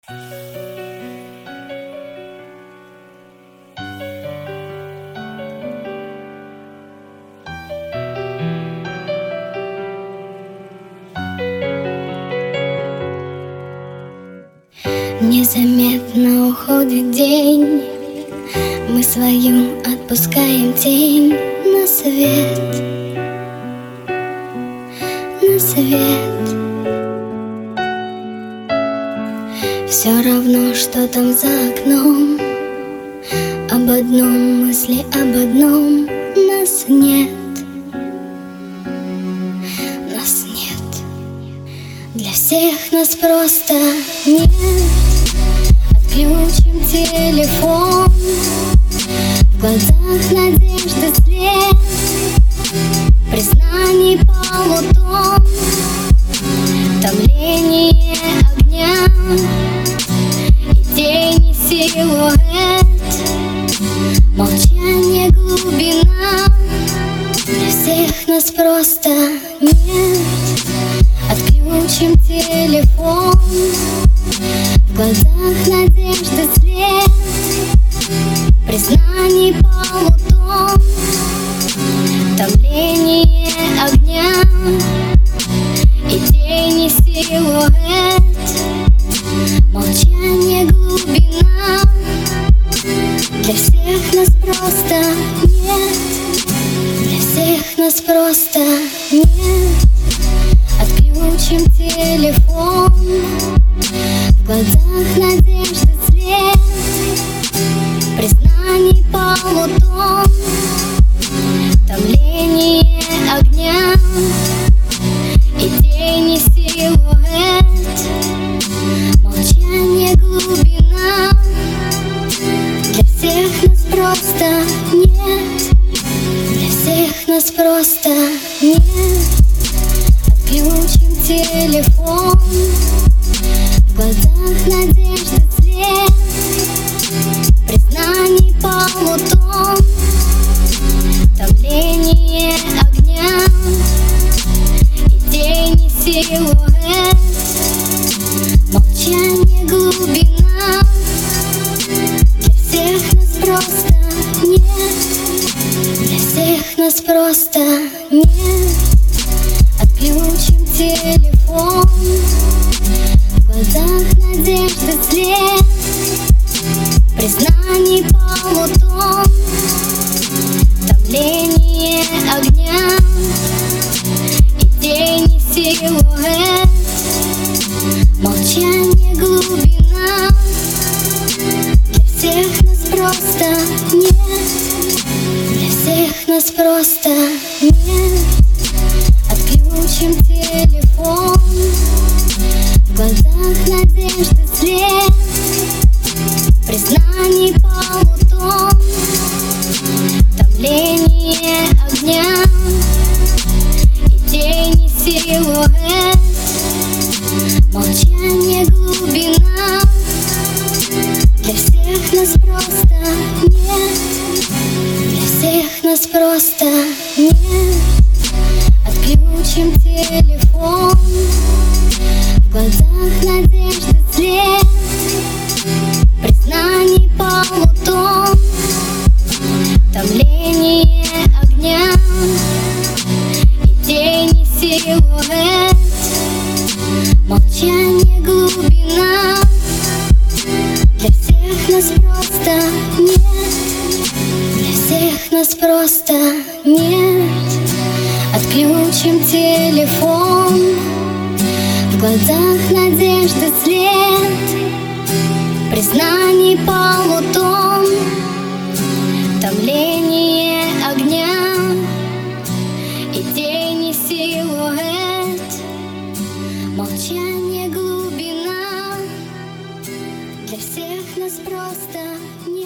Незаметно уходит день, мы свою отпускаем тень на свет, на свет. Все равно, что там за окном, об одном мысли, об одном нас нет, нас нет. Для всех нас просто нет. Отключим телефон, в глазах надежды след, признаний полутон, томление огня и тени силуэт, молчание глубина. Для всех нас просто нет. Отключим телефон, в глазах надежды след, признаний полутон, томление огня и тени силуэт, молчание глубина. Для всех нас просто нет. Для всех нас просто нет. Отключим телефон, в глазах надежды след, признаний полутон, томление огня и тени силуэт, молчание глубина. Для всех нас просто нет. Для всех нас просто нет. Отключим телефон, в глазах надежды след, признаний полутон, томление огня и тени силуэт, молчание глубина. Для всех нас просто нет. Для всех нас просто нет. Отключим телефон, в глазах надежды след, признаний полутон, томление огня и тени силуэт, молчание глубина. Для всех нас просто нет. Для всех нас просто нет. Отключим телефон, в глазах надежды след, признаний полутон, томление огня и тени силуэт, молчание глубина. Для всех нас просто нет. Для всех нас просто нет. Отключим телефон, в глазах надежды след, признаний полутон, томление огня и тени силуэт, молчание глубина. Для всех нас просто нет. Для всех нас просто нет. Отключим телефон, в глазах надежды след, признаний полутон, томление огня и тени силуэт, молчание глубина. Для всех нас просто нет.